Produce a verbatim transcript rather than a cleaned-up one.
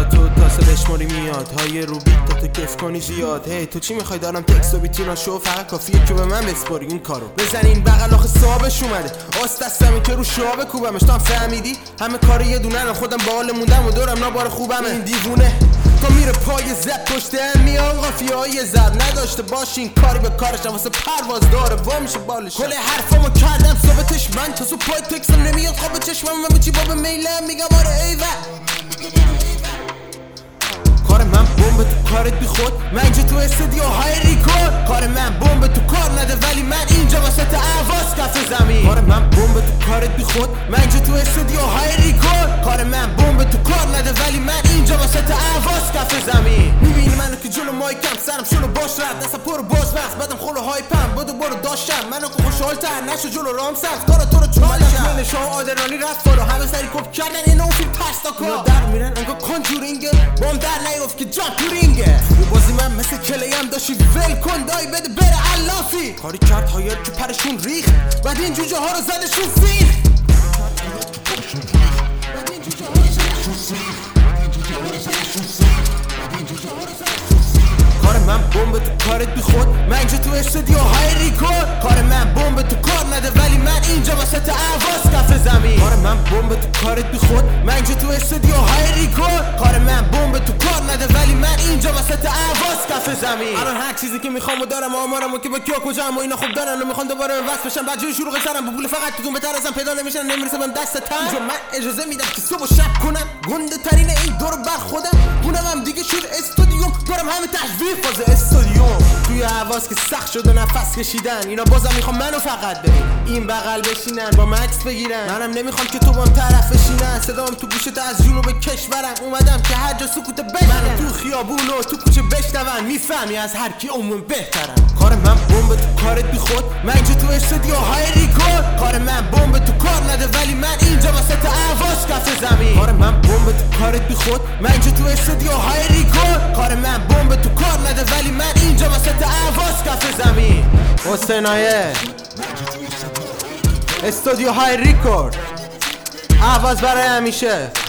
تو تاسه بشماری میاد های رو بیت تا تو کف کنی زیاد. هی تو چی میخوای؟ دارم تکس و بیتینا شو فقط کافیه که به من بسپاری این کارو. بزن این بغل آخه صاحبش اومده آست دستمی که رو شعب کوبمش. تو هم فهمیدی همه کار یه دونه خودم باحال موندم و دورم نابار خوبمه. این دیوونه تا میره پای زد پشت میان قافیه های زد نداشته باشین کاری به کارش واسه پرواز داره وا میشه بالش. کل حرفامو کردم ثابتش من تا سو پای تکسم نمیاد خواب چشمم من به چی باب میلم میگم آره ایول. کار من بمب تو کارت بی خود من اینجا تو استودیو های ریکورد. کار من بمب تو کار نده ولی من اینجا واسه اواز کف زمین. کار من بمب تو کارت بی خود من اینجا تو استودیو های ریکورد. کار من بمب تو کار نده ولی من اینجا واسه اواز کف زمین. میبینی منو که جلو مایکم سرم شلو باش رد دستم پر باز وقت بعدم خلو هایپم بدو برو داشتم منو که خوشحال‌تر نشو جلو رام سخت کارا تو رو چالشم. من شاه آدرنالی رفت فالو همه سری کپ کردن این اون فیلم پستا کار در میرن انگار کانجورینگ بام در نیفت که جان تو رینگه. یه بازی من مثل کلیم داشتی ول کن دایی بده بره علافی. کاری کرد هایت که پرشون ریخ بعد این جوجه ها رو زدشون فیخ. کار من بمب تو کارت بی خود من اینجا تو استودیو های ریکورد. کار من بمب تو کار نده ولی من اینجا واسه اواز کف زمین. کار من بمب تو کارت بی خود من اینجا تو استودیو های ریکورد. کار من بمب تو کار نده ولی من اینجا واسه اواز کف زمین. الان هر چیزی که میخوام و دارم آمارمو که با کیا کجام و اینا خوب دارن و میخوان دوباره وصل بشن بعد جوی شروع سرم با پول فقط تو بهتر ازم پیدا نمیشن نمیرسه من دست تن. اینجا من اجازه میدم که صبح و شب کنم گنده ترین این دور بر خودم اونم هم دیگه شد استودیوم دارم همه تشویق فاز استودیوم. توی حواس که سخت شد و نفس کشیدن اینا بازم میخوام منو فقط ببین این بغل بشینن با مکس بگیرن. منم نمیخوام که تو با طرف بشینن صدام تو گوشت از جنوب کشورم اومدم که هر جا سکوت بشنن. منو تو خیابون و تو کوچه بشنون میفهمی از هر کی عموم بهترم. کار من بمب تو کارت بی خود من اینجا تو استودیو های ریکورد. کار من بمب تو کار نده ولی من اینجا واسه اواز کف زمین. کار من بمب تو کارت بی خود من اینجا تو استودیو های ریکورد. کار من بمب تو کار نده ولی من اینجا واسه اواز کف زمین. حسینایه استودیو های ریکورد اواز برای همیشه.